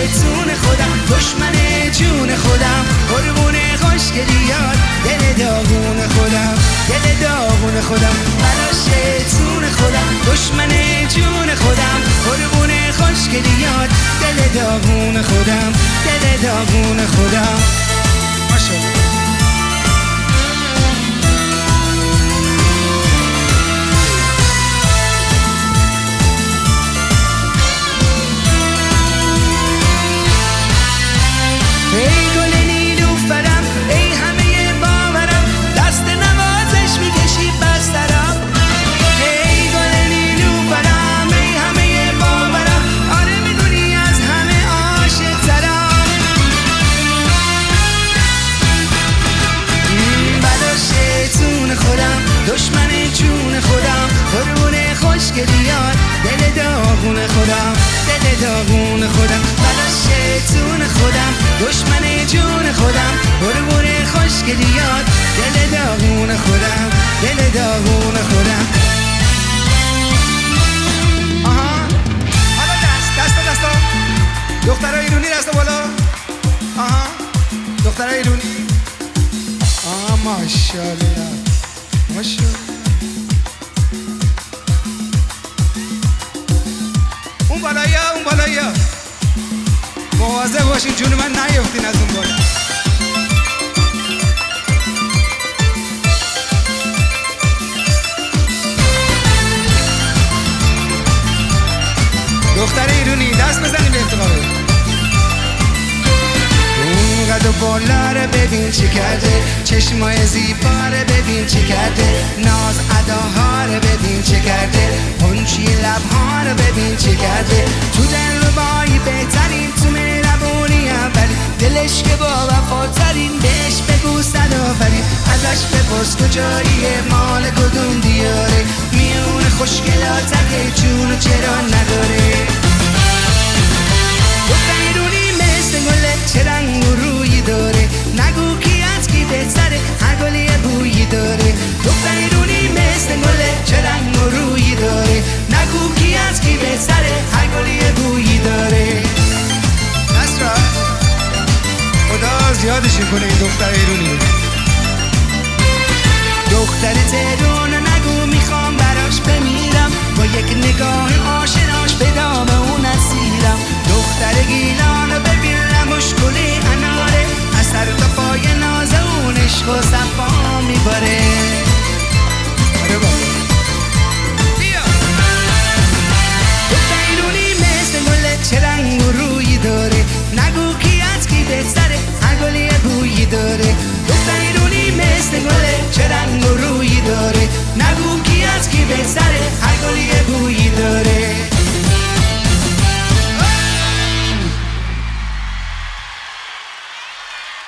شیطون خودم، دشمن جون خودم، قربون خوشگلیات دل داغون خودم، دل داغون خودم، بلا شیطون خودم، دشمن جون خودم، قربون خوشگلیات دل داغون خودم، دل داغون خودم. ماشاءالله. ای گل نیلوفرم، ای همه باورم، دست نوازش میکشی بسترم. ای گل نیلوفرم، ای همه باورم، آره میدونی از همه عاشق ترم. بلا شیطون خودم، دشمن جون خودم، قربون خوشگلیات دل داغون خودم، دل داغون خودم، بلا شیطون خودم، دشمن جون خودم، قربون خوشگلیات دل داغون خودم، دل داغون خودم. آها حالا دستا دخترای ایرونی دست بالا. آها دخترای ایرونی. آها ماشاءالله ماشاءالله. اون بالایی‌ها مواظب باشین جون من نیفتین از اون بالا. دختر ایرونی دست بزنیم به افتقاره. اون قد و بالا رو ببین چی کرده، چشمای زیبا رو ببین چی کرده، ناز اداها رو ببین چی کرده، پنچی لبها رو ببین چی کرده، تو دلربایی بهترین، تو مهربونی اولی، دلش که با وفاترین، بهش بگو صدآفرین، ازش بپرس کجاییه، مال کدوم دیاره، میون خوشگلاتکه جونو چرا نداره. دختر ایرونی مثل گله چه رنگ و رویی داره، نگو کی از کی بهتره، هر گلی یه بویی داره. دختر ایرونی مثل گله چه رنگ و رویی داره، نگو کی از کی بهتره، هر گلی یه بویی داره. نصرا خدا زیادشون کنه این دختر ایرونی. دختر تهران نگو میخوام براش بمیرم، با یک نگاه